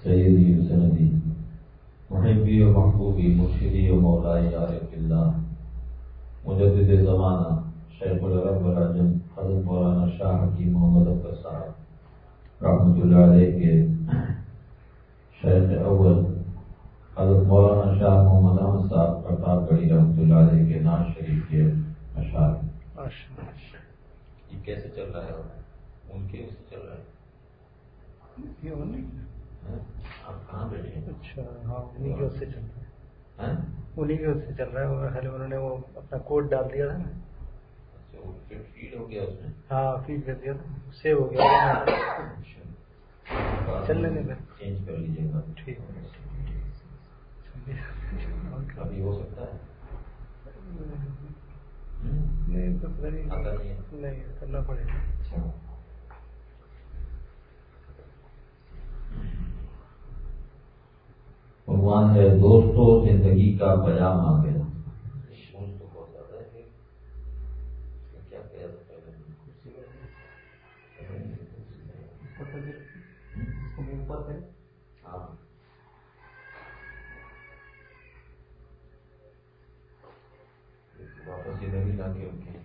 سیدی و سندی محبی و محبوبی مرشدی و مولائی عارف اللہ مجدد زمانہ شیخ العرب والعجم حضرت مولانا شاہ حکیم محمد اختر صاحب رحمۃ اللہ علیہ کے شیخ اول حضرت مولانا شاہ محمد احمد صاحب پرتاپ گڑھی رحمۃ اللہ علیہ کے ناز شریف کے اشعار. یہ کیسے چل رہا ہے؟ ان کے سے چل رہا ہے. آپ کہاں بیٹھے؟ اچھا ہاں انہیں کی سے چل رہا ہے. انہیں کی سے چل رہا ہے. انہوں نے وہ اپنا کوڈ ڈال دیا تھا نا. اچھا پھر فیڈ ہو گیا اس میں. ہاں فیڈ کر دیا تھا, سیو ہو گیا. چل لینے میں چینج کر لیجیے گا. ٹھیک ابھی ہو سکتا ہے. نہیں تو نہیں کرنا پڑے گا. عنوان ہے دوستو زندگی کا پیام آ گیا. تو بہت زیادہ ہے. کیا کیا ہاں واپس ادھر ہی لا کے رکھے.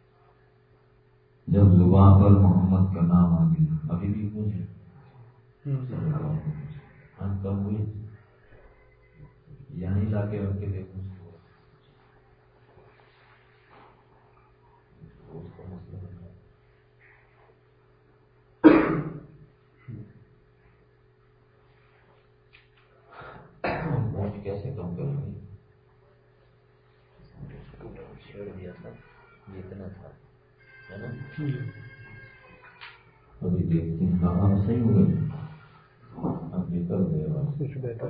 جب زبان پر محمد کا نام آ گیا. ابھی بھی مجھے کم ہوئی یہیں لا کے رکھ کے دیکھوں اس کا مسئلہ ہے. پہنچ کیسے کم کروں گی؟ چھیڑ دیا تھا جتنا تھا ہے نا. ابھی دیکھتے ہیں. ہاں صحیح ہو گئے. اب نکل گئے کچھ بہتر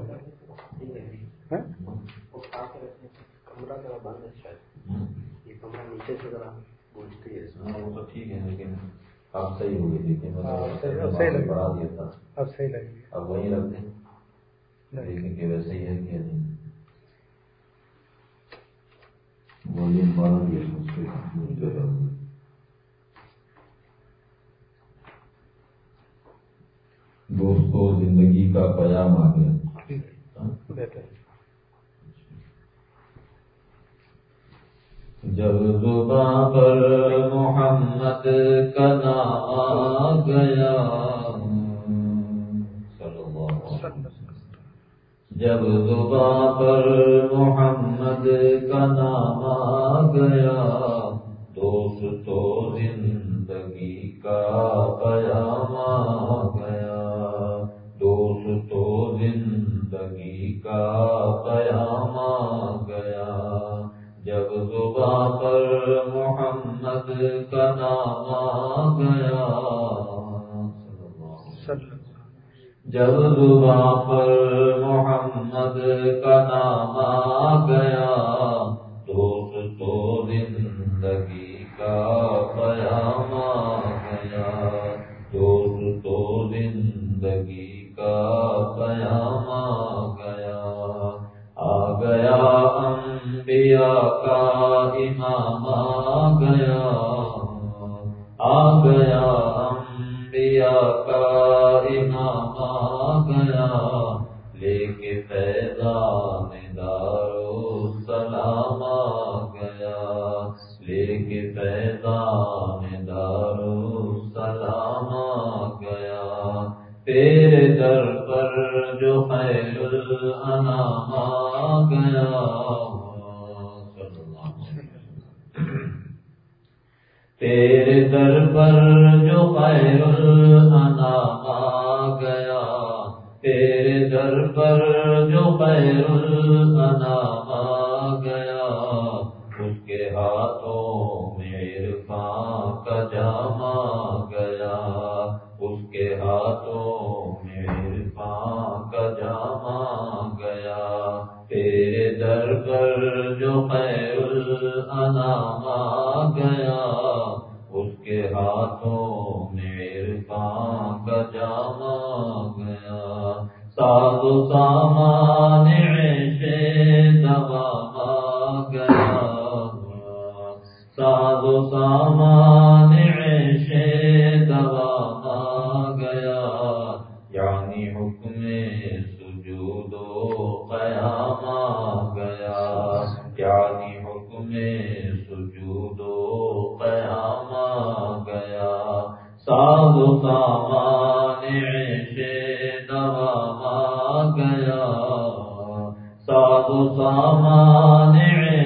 کمرہ ذرا بند ہے شاید. یہ کمرہ نیچے سے ذرا گونجتی ہے. ہاں وہ تو ٹھیک ہے لیکن اب صحیح ہو گئی. دیکھیں مطلب بڑھا دیا تھا. اب صحیح لگے گی. اب وہیں رکھ دیں دیکھیں کہ ویسے ہی ہے کہ نہیں. والیوم بڑھا دیا. دوستو زندگی کا پیام آ گیا. جب زباں پر محمد کا نام آ گیا. جب زباں پر محمد کا نام آ گیا. دوستو زندگی کا پیام آ گیا. دوستو زندگی کا پیام آ گیا. جب زباں پر محمد کا نام آ گیا. جب زباں پر محمد کا نام آ گیا. دوستو زندگی کا پیام آ گیا. دوستو زندگی کا پیام آ گیا. آ گیا انبیاء کا امام آ گیا. آ گیا انبیاء کا امام آ گیا. لے کے فیضان دارالسلام آ گیا. لے کے فیضان دارالسلام آ گیا. تیرے در پر جو خیر الانام آ گیا. تیرے در پر جو خیر الانام آ گیا. تیرے در پر جو خیر الانام آ گیا. اس کے ہاتھوں میں عرفان کا جام آ گیا. اس کے ہاتھوں میں عرفان کا جام آ گیا. تیرے در پر جو خیر الانام آ گیا. اس کے ہاتھوں میں عرفان کا جام آ گیا. ساز و سامان عیش دوام آ گیا. ساز و سامان عیش دوام آ گیا. یعنی حکم سامان دوام آ گیا، ساز و سامان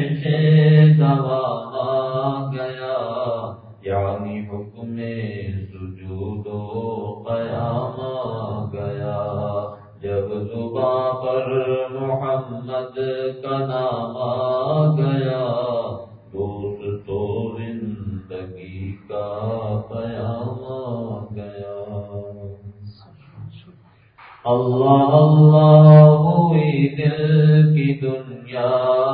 دوام آ گیا، یعنی حکم سجود و قیام آ گیا، جب زباں پر محمد کا نام آ گیا، دوست تو زندگی کا پیام آ گیا۔ اللہ اللہ ہوئی دل کی دنیا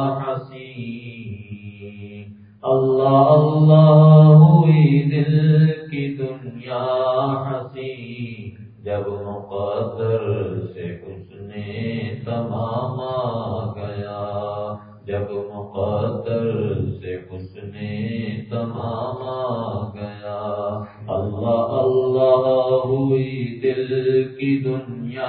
حسین، اللہ اللہ ہوئی دل کی دنیا حسین، جب مقدر سے حسن تمام آ گیا، جب مقدر سے حسن تمام آ گیا، اللہ اللہ ہوئی دل کی دنیا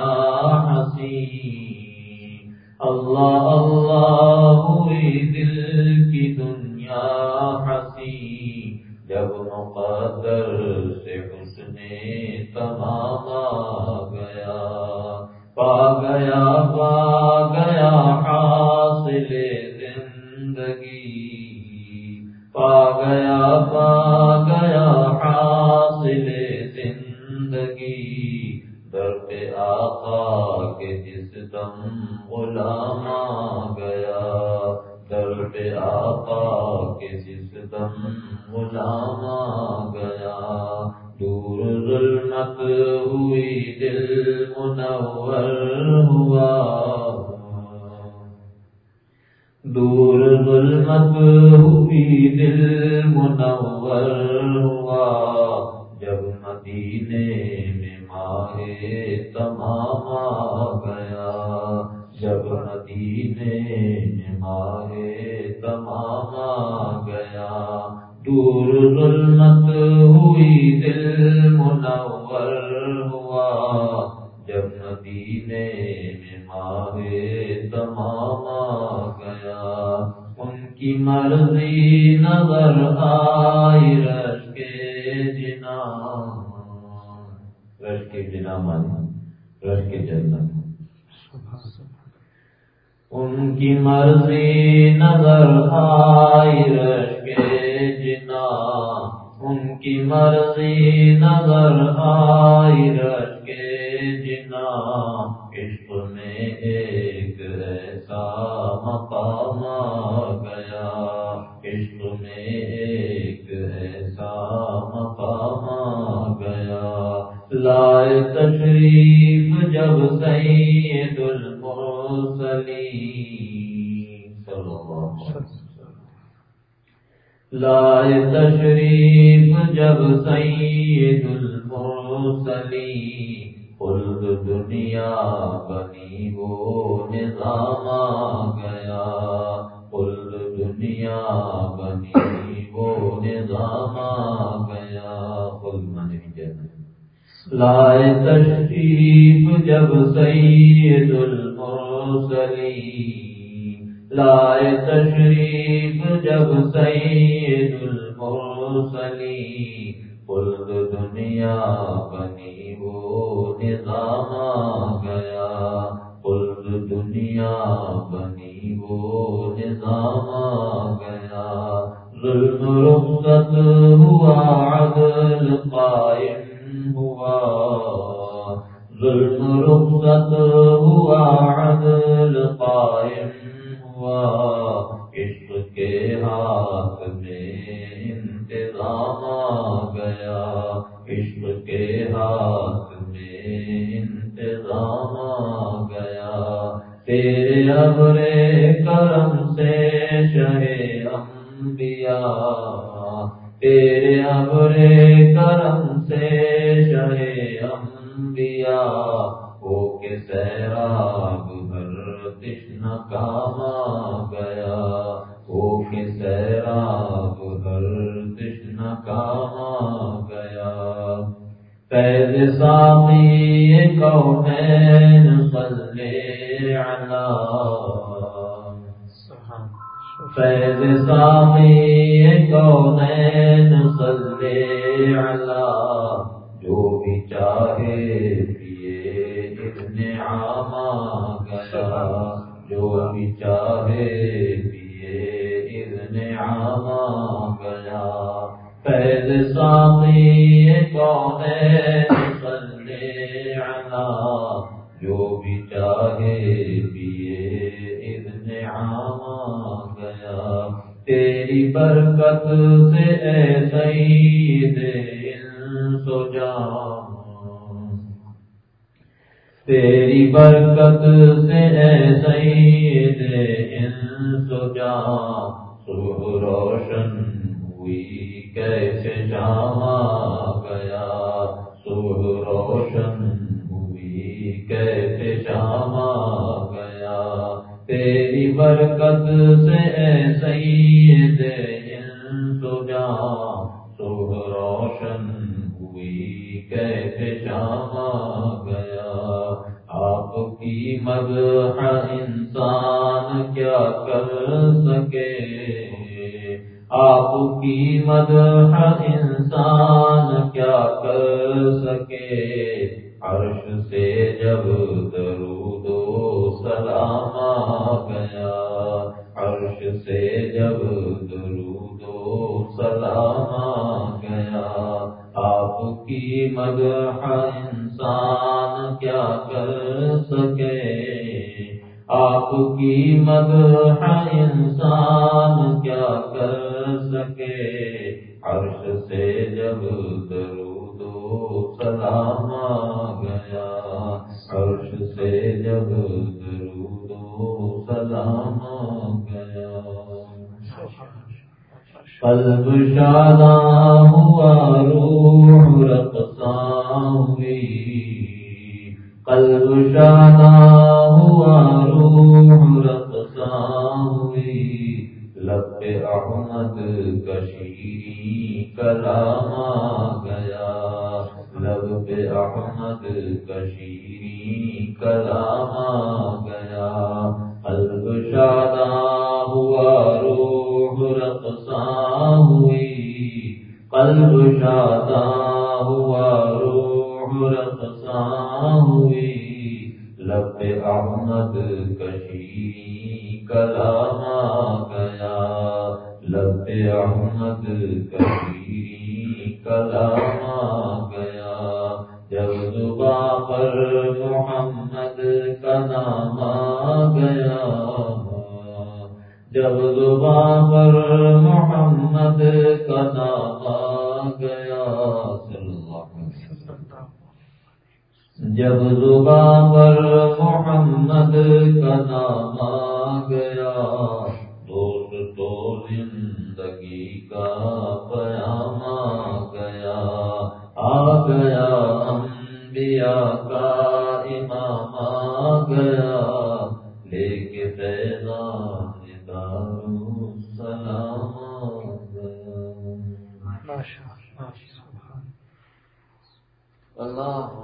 حسین، اللہ اللہ ہوئی دل کی دنیا حسین، جب مقدر سے حسن تمام آ گیا، پا گیا حاصل زندگی، پا گیا حاصل زندگی، در پہ آقا کے جس دم غلام آ گیا، در پہ آقا کے جس دم غلام آ گیا، دور ظلمت ہوئی دل منور ہوا، دور ظلمت ہوئی دل منور ہوا، جب مدینے میں ماہ تمام آ گیا، جب مدینے میں ماہ تمام آ گیا، دور ظلمت ہوئی دل منور ہوا، جب مدینے میں ماہ تمام آ گیا، ان کی مرضی نظر آئی رش کے جنا، رش کے جنا مانے رش کے جنت، ان کی مرضی نظر آئی رش کے جنا، ان کی مرضی نظر آئی رش کے جنا، عشق میں ایک ایسا مقام آ گیا، عشق میں ایک ایسا مقام آ گیا، لائے تشریف جب سید المرسلین صلی اللہ علیہ وسلم، لائے تشریف جب سید المرسلین، خلد دنیا بنی وہ نظام آ گیا، خلد دنیا بنی وہ نظام آ گیا، خلد مانے جنت، لائے تشریف جب سید المرسلین، لائے تشریف جب سید المرسلین، خلد دنیا بنی وہ نظام آ گیا، خلد دنیا بنی وہ نظام آ گیا، ظلم رخصت ہوا عدل قائم ہوا، ظلم رخصت ہوا عدل قائم ہوا، عشق کے ہاتھ میں انتظام آ گیا، عشق کے ہاتھ میں انتظام آ گیا، تیرے ابر کرم سے شہ انبیاء، تیرے ابر کرم سے شہ انبیاء، ہو کے سیراب ہر تشنہ کام آ گیا، ہو کے سیراب ہر تشنہ کام آ گیا، فیض ساقی کونین صلی علی، فیض ساقی کونین صلی علی، جو بھی چاہے پیے اذن عام آ گیا، جو بھی چاہے پیے اذن عام آ گیا، فیض ساقی کونین صلی علی، جو بھی چاہے پیے اذن عام آ گیا، تیری برکت سے اے سید انس و جان، تیری برکت سے اے سید انس و جان، صبح روشن ہوئی کیسے شام آ گیا، صبح روشن ہوئی کیسے شام آ گیا، تیری برکت سے اے سید انس و جان، صبح روشن ہوئی کیسے شام آ گیا، آپ کی مدح انسان کیا کر سکے، آپ کی مدح انسان کیا کر سکے، عرش سے جب درود و سلام آ گیا، عرش سے جب درود و سلام آ گیا، آپ کی مدح انسان کیا کر سکے، آپ کی مدح انسان کیا کر سکے، عرش سے جب درود و سلام آ گیا، عرش سے جب درود و سلام آ گیا، قلب شاداں ہوا روح رقصاں ہوئی، قلب شاداں ہوا روح رقصاں ہوئی، لب پہ احمد کا شیریں کلام آ گیا، لب پہ احمد کا شیریں کلام آ گیا، قلب شاداں ہوا روح رقصاں ہوئی، قلب شاداں ہوا روح رقصاں ہوئی، لب پہ احمد کا شیریں کلام آ گیا، لب پہ احمد کا شیریں کلام آ گیا، جب زباں پر محمد کا نام آ گیا، جب زباں پر محمد کا نام آ گیا، جب زباں پر محمد کا نام آ گیا، دوست تو زندگی کا پیام آ گیا، آ گیا انبیاء کا امام آ گیا، لے کے فیضان دارالسلام آ گیا، اللہ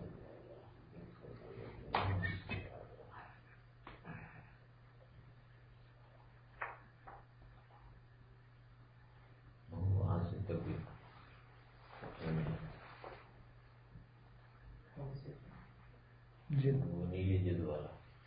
نیلی جلد والا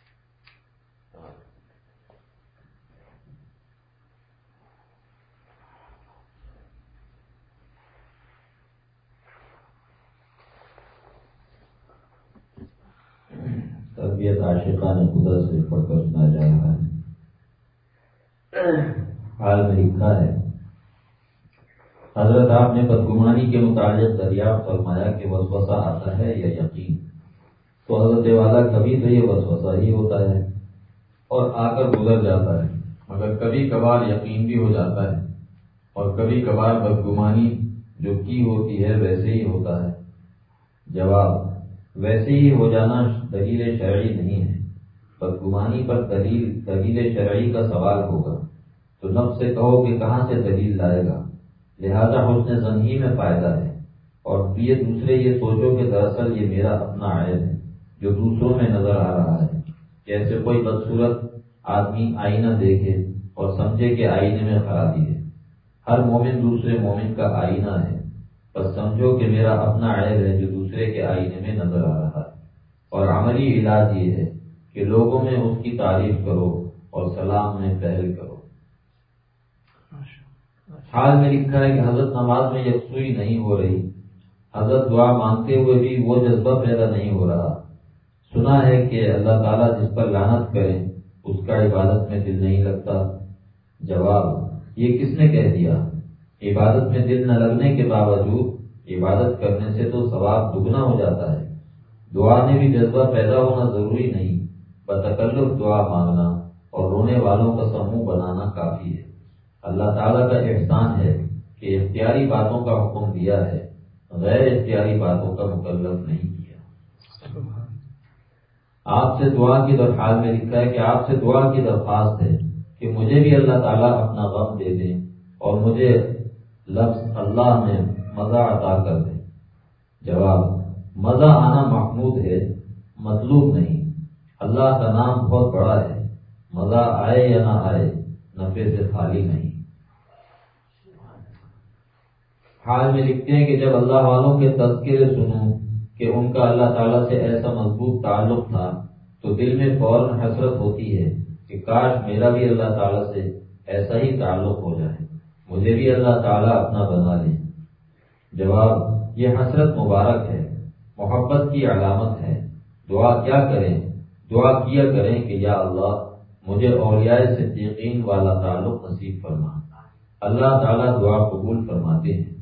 تربیت عاشقان خدا سے پڑھ کر سنا جا رہا ہے۔ حال میں لکھا ہے، حضرت آپ نے بدگمانی کے متعلق دریافت فرمایا کہ وسوسہ آتا ہے یا یقین، تو حضرت والا کبھی تو یہ وسوسہ ہی ہوتا ہے اور آ کر گزر جاتا ہے، مگر کبھی کبھار یقین بھی ہو جاتا ہے، اور کبھی کبھار بدگمانی جو کی ہوتی ہے ویسے ہی ہوتا ہے۔ جواب: ویسے ہی ہو جانا دلیل شرعی نہیں ہے، بدگمانی پر دلیل شرعی کا سوال ہوگا تو نفس سے کہو کہ کہاں سے دلیل لائے گا، لہذا حسن ظن ہی میں فائدہ ہے، اور یہ دوسرے یہ سوچو کہ دراصل یہ میرا اپنا عیب ہے جو دوسروں میں نظر آ رہا ہے، جیسے کوئی بدصورت آدمی آئینہ دیکھے اور سمجھے کہ آئینے میں خرابی ہے۔ ہر مومن دوسرے مومن کا آئینہ ہے، بس سمجھو کہ میرا اپنا عیب ہے جو دوسرے کے آئینے میں نظر آ رہا ہے، اور عملی علاج یہ ہے کہ لوگوں میں اس کی تعریف کرو اور سلام میں پہل کرو۔ حال میں لکھا ہے کہ حضرت نماز میں یکسوئی نہیں ہو رہی، حضرت دعا مانگتے ہوئے بھی وہ جذبہ پیدا نہیں ہو رہا۔ سنا ہے کہ اللہ تعالیٰ جس پر لعنت کرے اس کا عبادت میں دل نہیں لگتا۔ جواب، یہ کس نے کہہ دیا؟ عبادت میں دل نہ لگنے کے باوجود عبادت کرنے سے تو ثواب دگنا ہو جاتا ہے۔ دعا میں بھی جذبہ پیدا ہونا ضروری نہیں، بتکلف دعا مانگنا اور رونے والوں کا سموہ بنانا کافی ہے۔ اللہ تعالیٰ کا احسان ہے کہ اختیاری باتوں کا حکم دیا ہے، غیر اختیاری باتوں کا مکلف نہیں کیا۔ آپ سے دعا کی درخواست میں لکھا ہے کہ آپ سے دعا کی درخواست ہے کہ مجھے بھی اللہ تعالیٰ اپنا غم دے دیں اور مجھے لفظ اللہ میں مزہ عطا کر دیں۔ جواب، مزہ آنا محمود ہے، مطلوب نہیں۔ اللہ کا نام بہت بڑا ہے، مزہ آئے یا نہ آئے نفع سے خالی نہیں۔ حال میں لکھتے ہیں کہ جب اللہ والوں کے تذکرے سنوں کہ ان کا اللہ تعالیٰ سے ایسا مضبوط تعلق تھا تو دل میں فوراً حسرت ہوتی ہے کہ کاش میرا بھی اللہ تعالیٰ سے ایسا ہی تعلق ہو جائے، مجھے بھی اللہ تعالیٰ اپنا بنا لے۔ جواب، یہ حسرت مبارک ہے، محبت کی علامت ہے۔ دعا کیا کریں؟ دعا کیا کریں کہ یا اللہ مجھے اولیاء صدیقین والا تعلق نصیب فرما۔ اللہ تعالیٰ دعا قبول فرماتے ہیں۔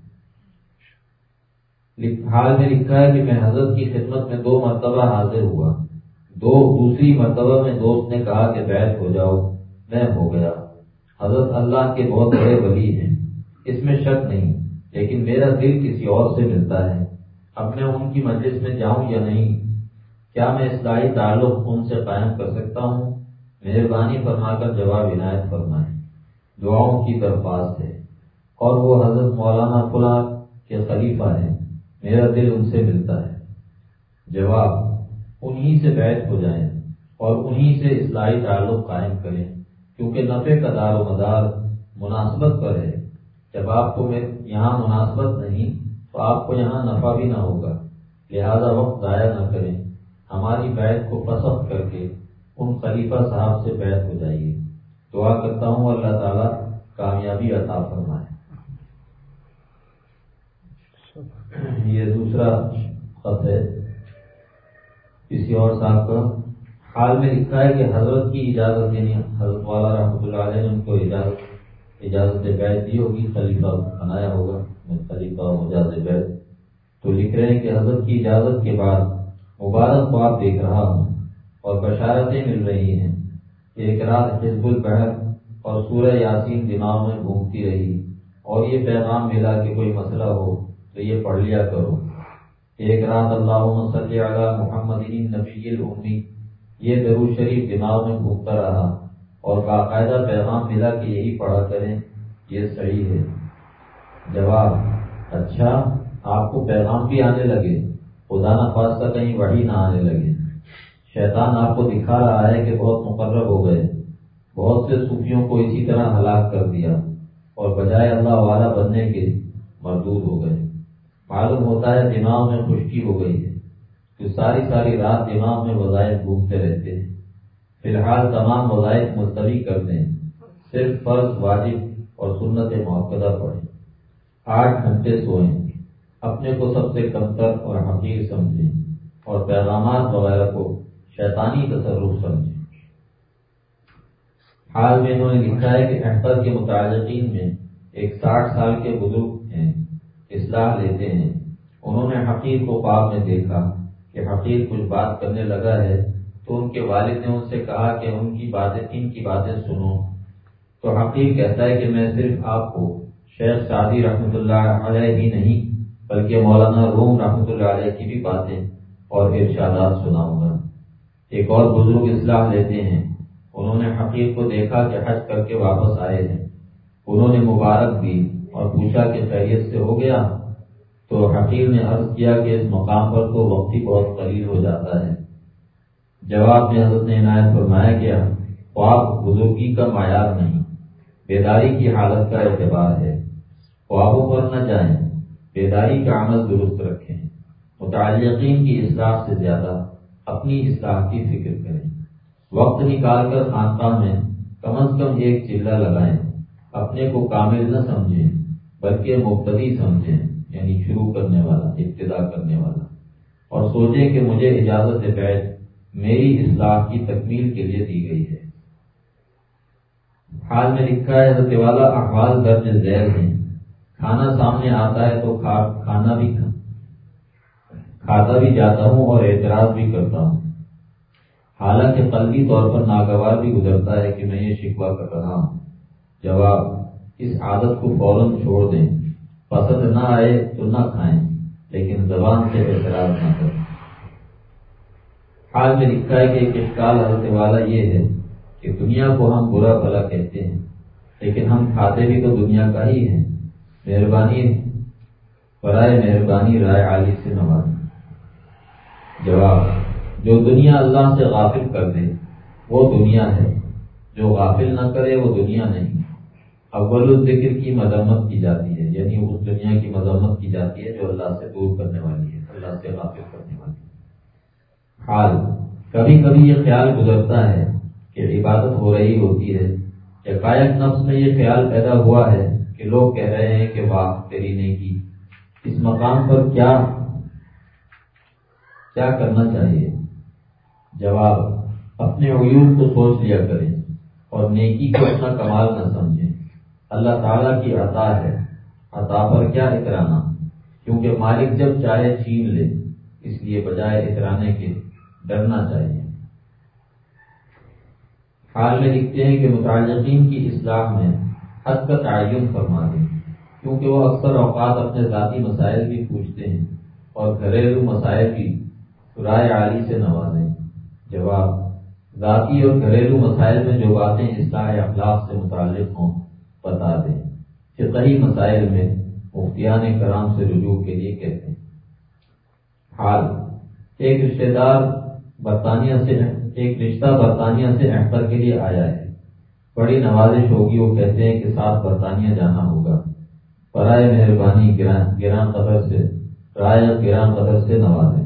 حال میں لکھا ہے کہ میں حضرت کی خدمت میں 2 مرتبہ حاضر ہوا، دوسری مرتبہ میں دوست نے کہا کہ بیعت ہو جاؤ، میں ہو گیا۔ حضرت اللہ کے بہت بڑے ولی ہیں، اس میں شک نہیں، لیکن میرا دل کسی اور سے ملتا ہے۔ اب میں ان کی مجلس میں جاؤں یا نہیں؟ کیا میں اصلاحی تعلق ان سے قائم کر سکتا ہوں؟ مہربانی فرما کر جواب عنایت فرمائیں۔ دعاؤں کی درخواست ہے، اور وہ حضرت مولانا فلاں کے خلیفہ ہیں، میرا دل ان سے ملتا ہے۔ جواب، انہی سے بیعت ہو جائیں اور انہی سے اصلاحی تعلق قائم کریں، کیونکہ نفع کا دار و مدار مناسبت پر ہے۔ جب آپ کو یہاں مناسبت نہیں تو آپ کو یہاں نفع بھی نہ ہوگا، لہذا وقت ضائع نہ کریں، ہماری بیعت کو فسخ کر کے ان خلیفہ صاحب سے بیعت ہو جائیے۔ دعا کرتا ہوں اللہ تعالیٰ کامیابی عطا فرمائے۔ یہ دوسرا خط ہے کسی اور صاحب کا۔ حال میں لکھا ہے کہ حضرت کی اجازت، یعنی حضرت والا رحمۃ اللہ علیہ نے ان کو اجازت بیعت دی ہوگی، خلیفہ بنایا ہوگا، خلیفہ مجاز بیعت، تو لکھ رہے ہیں کہ حضرت کی اجازت کے بعد مبارکباد دیکھ رہا ہوں اور بشارتیں مل رہی ہیں۔ ایک رات حزب البحر اور سورہ یاسین دماغ میں گھومتی رہی اور یہ پیغام ملا کہ کوئی مسئلہ ہو تو یہ پڑھ لیا کرو۔ ایک رات اللہم صلی علی محمد النبی الامی، یہ درود شریف دماغ میں گھومتا رہا اور باقاعدہ پیغام ملا کہ یہی پڑھا کریں، یہ صحیح ہے۔ جواب، اچھا آپ کو پیغام بھی آنے لگے، خدا نخواستہ کہیں وحی نہ آنے لگے۔ شیطان آپ کو دکھا رہا ہے کہ بہت مقرب ہو گئے، بہت سے صوفیوں کو اسی طرح ہلاک کر دیا اور بجائے اللہ والا بننے کے مردود ہو گئے۔ معلوم ہوتا ہے دماغ میں خشکی ہو گئی ہے، تو ساری رات دماغ میں وظائف گھومتے رہتے ہیں۔ فی الحال تمام وظائف ملتوی کر دیں، صرف فرض، واجب اور سنت مؤکدہ پڑھیں، 8 گھنٹے سوئیں، اپنے کو سب سے کمتر اور حقیر سمجھیں اور پیغامات وغیرہ کو شیطانی تصرف سمجھیں۔ حال میں انہوں نے لکھا ہے کہ احمد کے متعلقین میں ایک 60 سال کے بزرگ ہیں، اصلاح لیتے ہیں۔ انہوں نے حقیر کو خواب میں دیکھا کہ حقیر کچھ بات کرنے لگا ہے، تو ان کے والد نے ان سے کہا کہ ان کی باتیں سنو۔ تو حقیر کہتا ہے کہ میں صرف آپ کو شیخ سعدی رحمۃ اللہ علیہ ہی نہیں بلکہ مولانا روم رحمۃ اللہ علیہ کی بھی باتیں اور ارشادات سناؤں گا۔ ایک اور بزرگ اصلاح لیتے ہیں، انہوں نے حقیر کو دیکھا کہ حج کر کے واپس آئے ہیں، انہوں نے مبارک دی اور پوچھا کہ خیریت سے ہو گیا؟ تو حقیر نے عرض کیا کہ اس مقام پر تو وقت ہی بہت قلیل ہو جاتا ہے۔ جواب میں حضرت نے عنایت فرمایا کہ خواب بزرگی کا معیار نہیں، بیداری کی حالت کا اعتبار ہے، خوابوں پر نہ جائیں، بیداری کا عمل درست رکھیں، متعلقین کی اصلاح سے زیادہ اپنی اصلاح کی فکر کریں، وقت نکال کر خانقاہ میں کم از کم ایک چلہ لگائیں، اپنے کو کامل نہ سمجھیں بلکہ مبتدی سمجھیں، یعنی شروع کرنے والا، ابتدا کرنے والا، اور سوچیں کہ مجھے اجازت بیعت میری اصلاح کی تکمیل کے لیے دی گئی ہے۔ حال میں لکھا ہے حضرت والا احوال درج ذیل ہیں، کھانا سامنے آتا ہے تو کھاتا بھی جاتا ہوں اور اعتراض بھی کرتا ہوں، حالانکہ قلبی طور پر ناگوار بھی گزرتا ہے کہ میں یہ شکوہ کر رہا ہوں۔ جواب: اس عادت کو فوراً چھوڑ دیں، پسند نہ آئے تو نہ کھائیں لیکن زبان سے اعتراض نہ کریں۔ حال میں لکھا ہے کہ ایک اشکال حضرت والا یہ ہے کہ دنیا کو ہم برا بھلا کہتے ہیں لیکن ہم کھاتے بھی تو دنیا کا ہی ہیں، مہربانی برائے مہربانی رائے عالی سے نوازیں۔ جواب: جو دنیا اللہ سے غافل کر دے وہ دنیا ہے، جو غافل نہ کرے وہ دنیا نہیں۔ اول الذکر کی مذمت کی جاتی ہے، یعنی اس دنیا کی مذمت کی جاتی ہے جو اللہ سے دور کرنے والی ہے، اللہ سے غافل کرنے والی ہے۔ حال کبھی کبھی یہ خیال گزرتا ہے کہ عبادت ہو رہی ہوتی ہے، یکایک نفس میں یہ خیال پیدا ہوا ہے کہ لوگ کہہ رہے ہیں کہ واہ تیری نیکی، اس مقام پر کیا کرنا چاہیے؟ جواب: اپنے عیوب کو سوچ لیا کریں اور نیکی کو اپنا کمال نہ سمجھیں۔ اللہ تعالیٰ کی عطا ہے، عطا پر کیا اترانا، کیونکہ مالک جب چاہے چھین لے، اس لیے بجائے اترانے کے ڈرنا چاہیے۔ حال میں لکھتے ہیں کہ متعلقین کی اصلاح میں حد کا تعین فرما دیں، کیونکہ وہ اکثر اوقات اپنے ذاتی مسائل بھی پوچھتے ہیں اور گھریلو مسائل بھی رائے عالی سے نوازیں۔ جواب: ذاتی اور گھریلو مسائل میں جو باتیں اصلاح اخلاق سے متعلق ہوں بتا دیں۔ فقہی مسائل میں مفتیان کرام سے رجوع کے لیے کہتے ہیں۔ حال ایک رشتہ برطانیہ سے احتر کے لیے آیا ہے، بڑی نوازش ہوگی، وہ کہتے ہیں کہ ساتھ برطانیہ جانا ہوگا، برائے مہربانی رائے گراں قدر سے نوازیں۔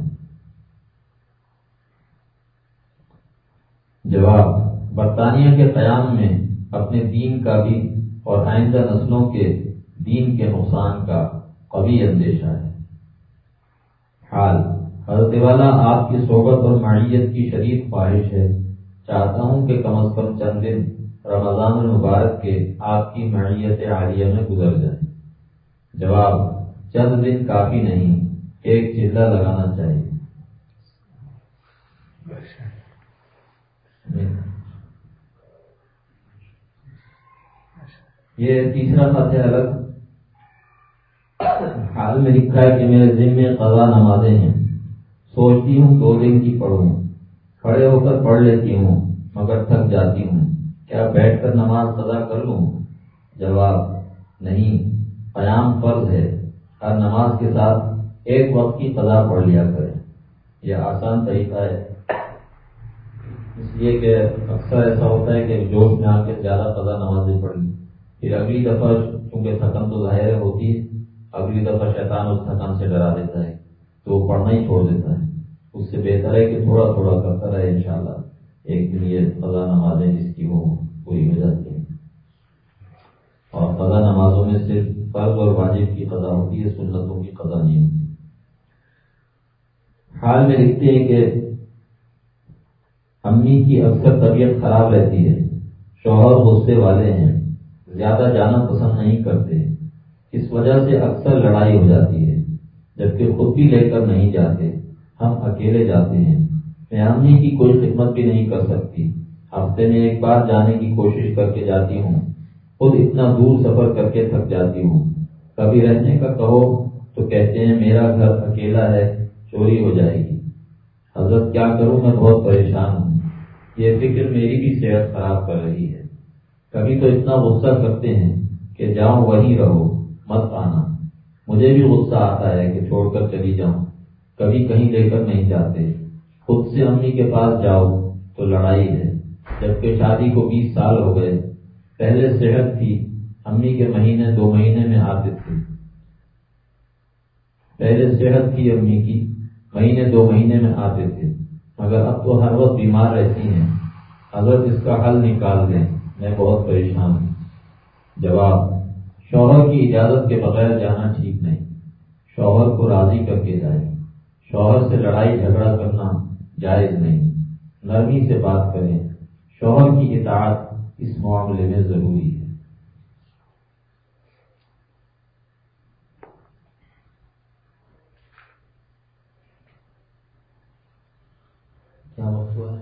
جواب: برطانیہ کے قیام میں اپنے دین کا بھی اور آئندہ نسلوں کے دین کے نقصان کا قوی اندیشہ ہے۔ حال حضرت والا آپ کی صحبت اور معیت کی شدید خواہش ہے، چاہتا ہوں کہ کم از کم چند دن رمضان المبارک کے آپ کی معیت عالیہ میں گزر جائیں۔ جواب: چند دن کافی نہیں، ایک چلہ لگانا چاہیے۔ یہ تیسرا خط ہے الگ۔ حال میں لکھا ہے کہ میرے ذمے قضا نمازیں ہیں، سوچتی ہوں 2 دن کی پڑھوں، کھڑے ہو کر پڑھ لیتی ہوں مگر تھک جاتی ہوں، کیا بیٹھ کر نماز قضا کر لوں؟ جواب: نہیں، قیام فرض ہے، ہر نماز کے ساتھ ایک وقت کی قضا پڑھ لیا کریں، یہ آسان طریقہ ہے، اس لیے کہ اکثر ایسا ہوتا ہے کہ جوش میں آ کے زیادہ قضا نمازیں پڑھ لی، پھر اگلی دفعہ چونکہ تھکن تو ظاہر ہوتی ہے، اگلی دفعہ شیطان اس تھکن سے ڈرا دیتا ہے تو وہ پڑھنا ہی چھوڑ دیتا ہے۔ اس سے بہتر ہے کہ تھوڑا تھوڑا کرتا رہے، انشاءاللہ ایک دن یہ قضا نمازیں جس کی وہ پوری ہو جاتی ہیں۔ اور قضا نمازوں میں صرف فرض اور واجب کی قضا ہوتی ہے، سنتوں کی قضا نہیں ہوتی۔ حال میں لکھتے ہیں کہ امی کی اکثر طبیعت خراب رہتی ہے، شوہر غصے والے ہیں، زیادہ جانا پسند نہیں کرتے، اس وجہ سے اکثر لڑائی ہو جاتی ہے، جبکہ خود بھی لے کر نہیں جاتے، ہم اکیلے جاتے ہیں، میں امی کی کوئی خدمت بھی نہیں کر سکتی، ہفتے میں ایک بار جانے کی کوشش کر کے جاتی ہوں، خود اتنا دور سفر کر کے تھک جاتی ہوں، کبھی رہنے کا کہو تو کہتے ہیں میرا گھر اکیلا ہے، چوری ہو جائے گی، حضرت کیا کروں، میں بہت پریشان ہوں، یہ فکر میری بھی صحت خراب کر رہی ہے، کبھی تو اتنا غصہ کرتے ہیں کہ جاؤ وہیں رہو مت آنا، مجھے بھی غصہ آتا ہے کہ چھوڑ کر چلی جاؤں، کبھی کہیں لے کر نہیں جاتے، خود سے امی کے پاس جاؤ تو لڑائی ہے، جبکہ شادی کو 20 سال ہو گئے، پہلے صحت تھی، امی کے مہینے 2 مہینے میں آتے تھے، پہلے صحت کی امی کی مہینے 2 مہینے میں آتے تھے، مگر اب تو ہر وقت بیمار رہتی ہیں۔ حضرت اس کا حل نکال دیں، میں بہت پریشان ہوں۔ جواب: شوہر کی اجازت کے بغیر جانا ٹھیک نہیں، شوہر کو راضی کر کے جائیں۔ شوہر سے لڑائی جھگڑا کرنا جائز نہیں، نرمی سے بات کریں۔ شوہر کی اطاعت اس معاملے میں ضروری ہے۔ کیا وقت ہوا ہے؟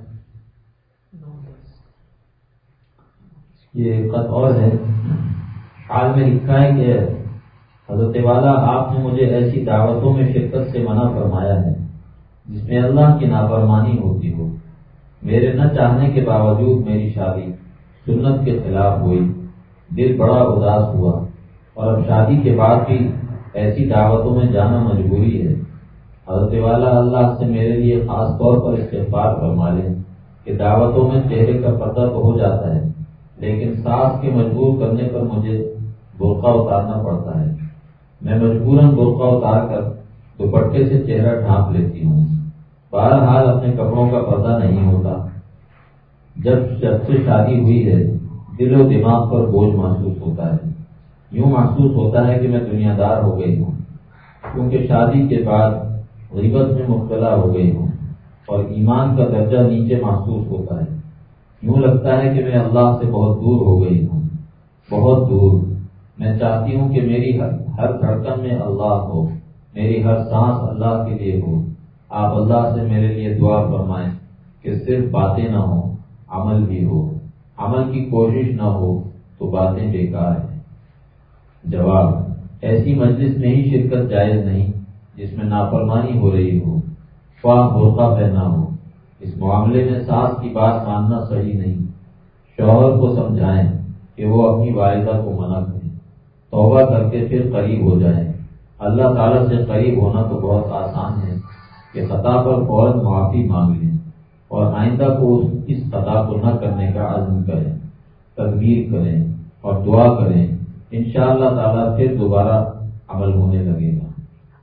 یہ خط اور ہے، حال میں لکھا ہے کہ حضرت والا آپ نے مجھے ایسی دعوتوں میں شرکت سے منع فرمایا ہے جس میں اللہ کی نافرمانی ہوتی ہو۔ میرے نہ چاہنے کے باوجود میری شادی سنت کے خلاف ہوئی، دل بڑا اداس ہوا، اور اب شادی کے بعد بھی ایسی دعوتوں میں جانا مجبوری ہے۔ حضرت والا اللہ سے میرے لیے خاص طور پر استغفار فرما لیں کہ دعوتوں میں چہرے کا پردہ تو ہو جاتا ہے، لیکن ساس کے مجبور کرنے پر مجھے برقع اتارنا پڑتا ہے۔ میں مجبوراً برقع اتار کر دوپٹے سے چہرہ ڈھانپ لیتی ہوں۔ بہرحال اپنے کپڑوں کا پردہ نہیں ہوتا۔ جب سے شادی ہوئی ہے دل و دماغ پر بوجھ محسوس ہوتا ہے، یوں محسوس ہوتا ہے کہ میں دنیا دار ہو گئی ہوں، کیونکہ شادی کے بعد غیبت میں مبتلا ہو گئی ہوں اور ایمان کا درجہ نیچے محسوس ہوتا ہے۔ یوں لگتا ہے کہ میں اللہ سے بہت دور ہو گئی ہوں، بہت دور۔ میں چاہتی ہوں کہ میری ہر دھڑکن میں اللہ ہو، میری ہر سانس اللہ کے لیے ہو۔ آپ اللہ سے میرے لیے دعا فرمائیں کہ صرف باتیں نہ ہوں، عمل بھی ہو۔ عمل کی کوشش نہ ہو تو باتیں بیکار ہیں۔ جواب: ایسی مجلس میں ہی شرکت جائز نہیں جس میں نافرمانی ہو رہی ہو، خواہ برقع پہنا ہو۔ اس معاملے میں ساس کی بات ماننا صحیح نہیں۔ شوہر کو سمجھائیں کہ وہ اپنی والدہ کو منع کریں، توبہ کر کے پھر قریب ہو جائیں۔ اللہ تعالیٰ سے قریب ہونا تو بہت آسان ہے کہ خطا پر فوراً معافی مانگ لیں اور آئندہ کو اس خطا کو نہ کرنے کا عزم کریں، تدبیر کریں اور دعا کریں، انشاءاللہ تعالیٰ پھر دوبارہ عمل ہونے لگے گا۔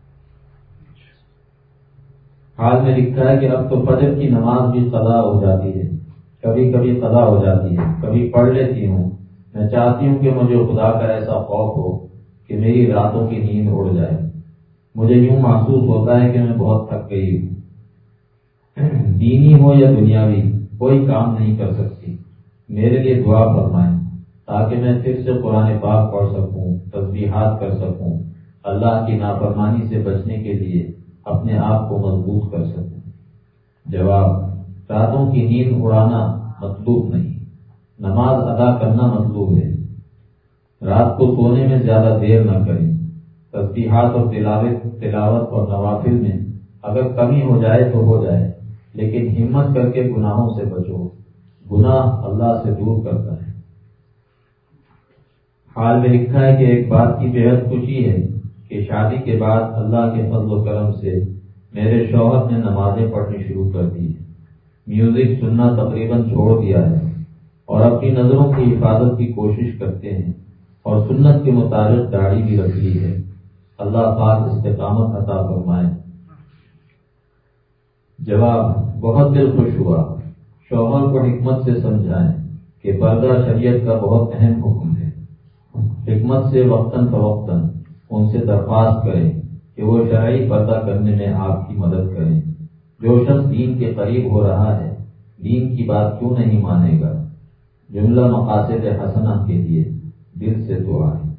حال میں لکھا ہے کہ اب تو فجر کی نماز بھی قضا ہو جاتی ہے، کبھی کبھی قضا ہو جاتی ہے، کبھی پڑھ لیتی ہوں۔ میں چاہتی ہوں کہ مجھے خدا کا ایسا خوف ہو کہ میری راتوں کی نیند اڑ جائے۔ مجھے یوں محسوس ہوتا ہے کہ میں بہت تھک گئی ہوں، دینی ہو یا دنیاوی کوئی کام نہیں کر سکتی۔ میرے لیے دعا فرمائیں تاکہ میں پھر سے قرآن پاک پڑھ سکوں، تسبیحات کر سکوں، اللہ کی نافرمانی سے بچنے کے لیے اپنے آپ کو مضبوط کر سکوں۔ جواب: راتوں کی نیند اڑانا مطلوب نہیں، نماز ادا کرنا مطلوب ہے۔ رات کو سونے میں زیادہ دیر نہ کریں۔ تسبیحات اور تلاوت اور نوافل میں اگر کمی ہو جائے تو ہو جائے، لیکن ہمت کر کے گناہوں سے بچو، گناہ اللہ سے دور کرتا ہے۔ حال میں لکھا ہے کہ ایک بات کی بےحد خوشی ہے کہ شادی کے بعد اللہ کے فضل و کرم سے میرے شوہر نے نمازیں پڑھنی شروع کر دی ہے، میوزک سننا تقریباً چھوڑ دیا ہے اور اپنی نظروں کی حفاظت کی کوشش کرتے ہیں اور سنت کے مطابق داڑھی بھی رکھ لی ہے۔ اللہ پاک استقامت عطا فرمائے۔ جواب: بہت دل خوش ہوا۔ شوہر کو حکمت سے سمجھائیں کہ پردہ شریعت کا بہت اہم حکم ہے۔ حکمت سے وقتاً فوقتاً ان سے درخواست کریں کہ وہ شرعی پردہ کرنے میں آپ کی مدد کریں۔ جو شخص دین کے قریب ہو رہا ہے دین کی بات کیوں نہیں مانے گا؟ جملہ مقاصد حسنہ کے لیے دل سے دعا ہے۔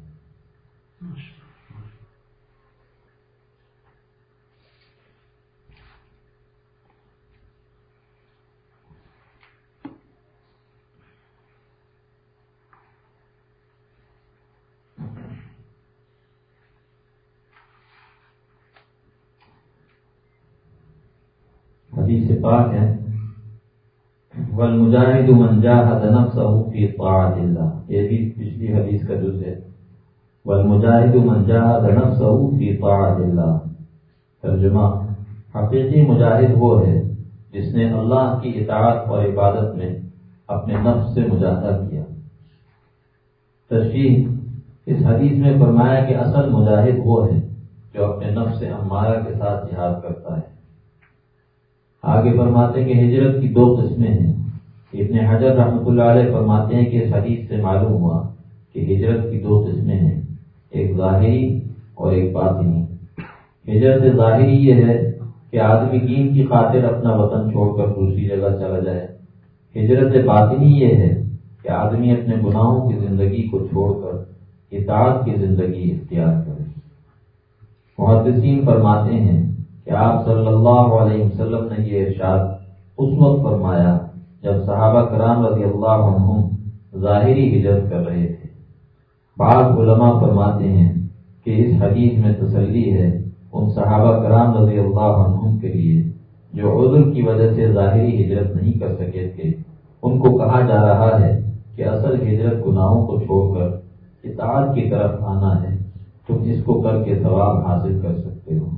حدیث پاک ہے والمجاہد من جاہد نفسہ فی طاعت اللہ، یہ بھی پچھلی حدیث کا جز ہے۔ والمجاہد من جاہد نفسہ فی طاعت اللہ، ترجمہ: حقیقی مجاہد وہ ہے جس نے اللہ کی اطاعت اور عبادت میں اپنے نفس سے مجاہدہ کیا۔ تشریح: اس حدیث میں فرمایا کہ اصل مجاہد وہ ہے جو اپنے نفس امارہ کے ساتھ جہاد کرتا ہے۔ آگے فرماتے ہیں کہ ہجرت کی دو قسمیں ہیں۔ ابن حجر رحمۃ اللہ علیہ فرماتے ہیں کہ اس حدیث سے معلوم ہوا کہ ہجرت کی دو قسمیں ہیں، ایک ظاہری اور ایک باطنی۔ ہجرت ظاہری یہ ہے کہ آدمی دین کی خاطر اپنا وطن چھوڑ کر دوسری جگہ چلا جائے۔ ہجرت باطنی یہ ہے کہ آدمی اپنے گناہوں کی زندگی کو چھوڑ کر اطاعت کی زندگی اختیار کرے۔ محدثین فرماتے ہیں کہ آپ صلی اللہ علیہ وسلم نے یہ ارشاد اس وقت فرمایا جب صحابہ کرام رضی اللہ عنہم ظاہری ہجرت کر رہے تھے۔ بعض علماء فرماتے ہیں کہ اس حدیث میں تسلی ہے ان صحابہ کرام رضی اللہ عنہم کے لیے جو عذر کی وجہ سے ظاہری ہجرت نہیں کر سکے تھے۔ ان کو کہا جا رہا ہے کہ اصل ہجرت گناہوں کو چھوڑ کر اطاعت کی طرف آنا ہے، تم اس کو کر کے ثواب حاصل کر سکتے ہو۔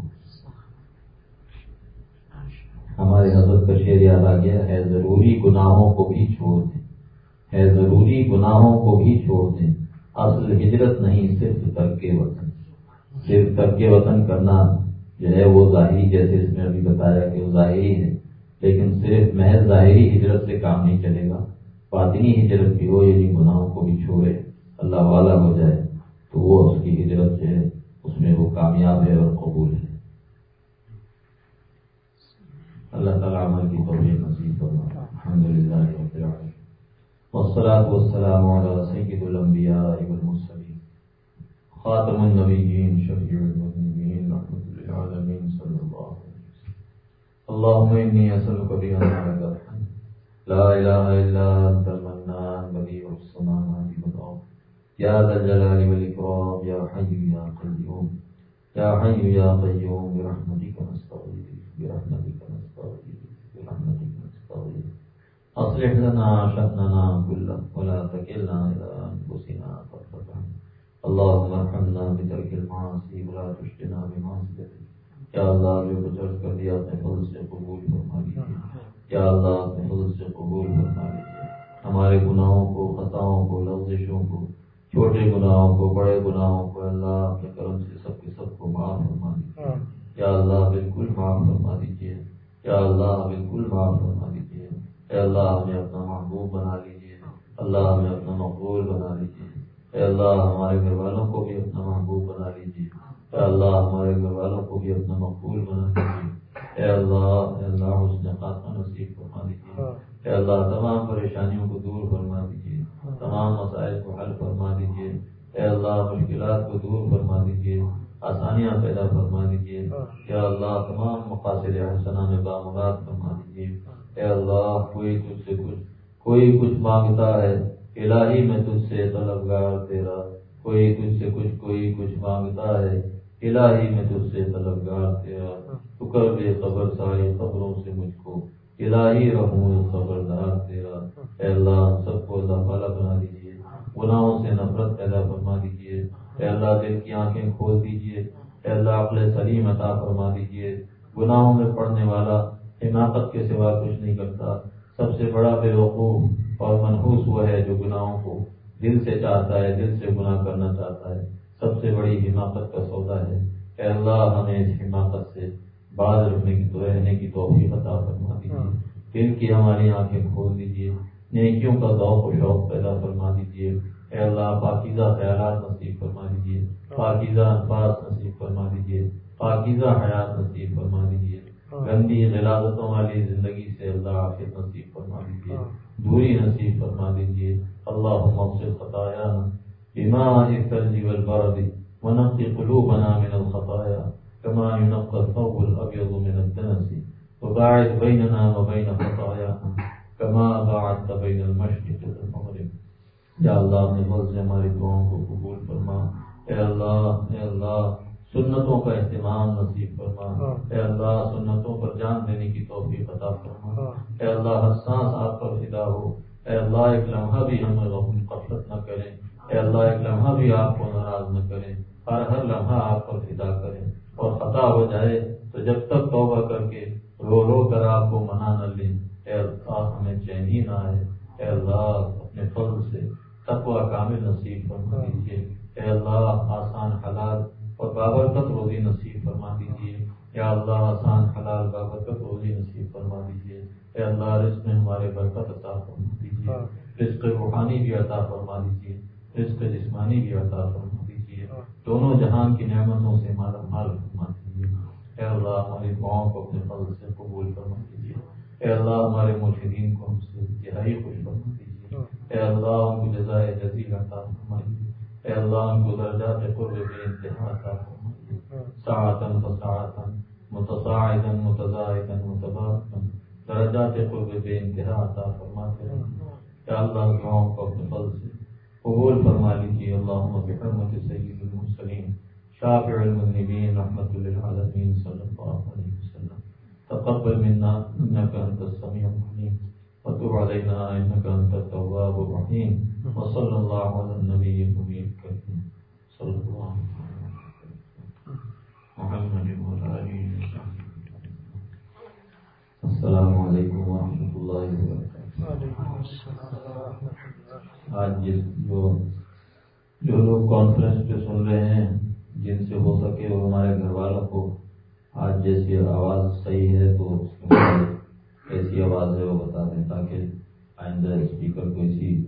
ہمارے حضرت کا شعر یاد آ گیا ہے، ضروری گناہوں کو بھی چھوڑ دیں، ہے ضروری گناہوں کو بھی چھوڑ دیں، اصل ہجرت نہیں صرف ترک وطن۔ صرف ترک وطن کرنا جو ہے وہ ظاہری، جیسے اس میں ابھی بتایا کہ وہ ظاہری ہے، لیکن صرف محض ظاہری ہجرت سے کام نہیں چلے گا۔ باطنی ہجرت بھی ہو، یعنی گناہوں کو بھی چھوڑے، اللہ والا ہو جائے، تو وہ اس کی ہجرت جو ہے اس میں وہ کامیاب ہے اور قبول ہے۔ اللہ تعالیٰ عمل کی توفیق نصیب فرمائے۔ الحمدللہ رب العالمین والصلاة والسلام علی سید الانبیاء والمرسلین خاتم النبیین شفیع المذنبین رحمۃ للعالمین صلی اللہ علیہ وسلم۔ اللہم انی اسألک بأنک لا الہ الا انت المنان بدیع السماوات والارض یا ذا الجلال والاکرام یا حی یا قیوم یا حی یا قیوم برحمتک نستغیث برحمتک نستغیث برحمتک نستغیث اصلح لنا شأننا كله ولا تكلنا إلى أنفسنا طرفة عين اللهم ارحمنا بترك المعاصي ولا تشقنا بمعصيتك۔ یا اللہ جو کچھ عرض کر دیا اپنے فضل سے قبول فرما لیجیے، یا اللہ اپنے فضل سے قبول فرما لیجیے۔ ہمارے گناہوں کو، خطاؤں کو، لغزشوں کو، چھوٹے گناہوں کو، بڑے گناہوں کو اللہ اپنے کرم سے سب کے سب کو معاف فرما دیجیے۔ یا اللہ بالکل معاف فرما دیجیے، یا اللہ بالکل معاف فرما دیجیے۔ اے اللہ ہمیں اپنا محبوب بنا لیجیے، اللہ ہمیں اپنا مقبول بنا لیجیے۔ اے اللہ ہمارے گھر والوں کو بھی اپنا محبوب بنا لیجیے، اے اللہ ہمارے گھر والوں کو بھی اپنا مقبول بنا لیجیے۔ اے اللہ حسن خاتمہ نصیب فرما دیجیے۔ اے اللہ تمام پریشانیوں کو دور فرما دیجیے، تمام مسائل کو حل فرما دیجیے۔ اے اللہ مشکلات کو دور فرما دیجیے، آسانیاں پیدا فرما دیجیے۔ یا اللہ تمام مقاصد حسنہ میں بامراد فرما دیجیے۔ اے اللہ کوئی کچھ مانگتا ہے، الہی میں تجھ سے طلبگار تیرا، کوئی تجھ سے کوئی کچھ مانگتا ہے، الہی میں تجھ سے طلبگار تیرا، تو کر دے خبر ساری خبروں سے مجھ کو، الہی رہوں خبردار تیرا۔ اے اللہ ہم سب کو اللہ تعالیٰ بنا دیجیے، گناہوں سے نفرت پیدا فرما دیجیے۔ اے اللہ دل کی آنکھیں کھول دیجیے، اے اللہ عقل سلیم عطا فرما دیجیے۔ گناہوں میں پڑنے والا حماقت کے سوا کچھ نہیں کرتا، سب سے بڑا بے وقوف اور منحوس وہ ہے جو گناہوں کو دل سے چاہتا ہے، دل سے گناہ کرنا چاہتا ہے، سب سے بڑی حماقت کا سودا ہے۔ اے اللہ ہمیں اس حماقت سے باز رہنے کی توفیق عطا فرما دیجیے، دل کی ہماری آنکھیں کھول دیجیے، نیکیوں کا ذوق و شوق پیدا فرما دیجیے۔ اے اللہ پاکیزہ خیالات نصیب فرما دیجیے، پاکیزہ الفاظ نصیب فرما دیجیے، پاکیزہ حیات نصیب فرما دیجیے۔ گندی غلاظتوں والی زندگی سے اللہ عافیت نصیب فرما دیجیے، دوری نصیب فرما دیجیے۔ اللہم اغسل خطایانا بماء الثلج والبرد ونقی قلوبنا من الخطایا كما ينقى الثوب الابيض من الدنس وباعد بيننا وبين خطايانا كما باعدت بين المشرق والمغرب۔ یا اللہ اپنے فضل سے ہماری دعاؤں کو قبول فرما۔ اے اللہ سنتوں کا اہتمام نصیب فرما۔ اے اللہ سنتوں پر جان دینے کی توفیق عطا فرما۔ اے اللہ ہر سانس آپ پر فدا ہو۔ اے اللہ ایک لمحہ بھی ہمیں غفلت نہ کریں، اے اللہ ایک لمحہ بھی آپ کو ناراض نہ کریں، ہر لمحہ آپ پر فدا کریں، اور خطا ہو جائے تو جب تک توبہ کر کے رو کر آپ کو منا نہ لیں، اے اللہ ہمیں چین ہی نہ آئے۔ اے اللہ اپنے فضل سے تقوی کامل نصیب فرما دیجیے۔ اے اللہ آسان حلال اور بابرکت بابرکت روزی نصیب فرما دیجیے. یا اللہ آسان حلال بابرکت روزی نصیب فرما دیجیے. اے اللہ رزق میں ہمارے برکت عطا فرما دیجیے. رزق روحانی بھی عطا فرما دیجیے, رزق جسمانی بھی عطا فرما دیجیے. دونوں جہان کی نعمتوں سے مالا مال فرما دیجیے. اے اللہ ہماری دعاؤں کو اپنے فضل سے قبول فرما دیجیے. اے اللہ ہمارے مرشدین کو ہم سے انتہائی خوش فرما دیجیے. اے اللہ ان کو جزائے جزیل عطا فرمائیے. اے اللہ ان کو درجات قرب بے انتہا عطا فرمائیے. ساعتاً فساعتاً متصاعداً متزاعداً متبارکاً درجات قرب بے انتہا عطا فرماتے رہیے. یا اللہ دعاؤں کو اپنے فضل سے قبول فرما لیجیے. اللہم بحرمت سید المرسلین شافع المذنبین رحمت للعالمین صلی اللہ علیہ وسلم تقبل منا انك انت السميع العليم وتب علينا انك انت التواب الرحيم وصلى الله على النبي الامي الكريم صلى الله عليه محمد وعلى اله وصحبه. السلام علیکم ورحمۃ اللہ وبرکاتہ. وعلیکم السلام ورحمۃ اللہ. آج جو لوگ کانفرنس پہ سن رہے ہیں, جن سے ہو سکے وہ ہمارے گھر والوں کو آج جیسی آواز صحیح ہے تو اس کے کیسی آواز ہے وہ بتا دیں, تاکہ آئندہ اسپیکر کو اسی